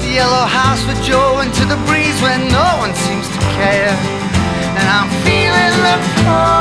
the yellow house for Joe, into the breeze where no one seems to care. And I'm feeling the pull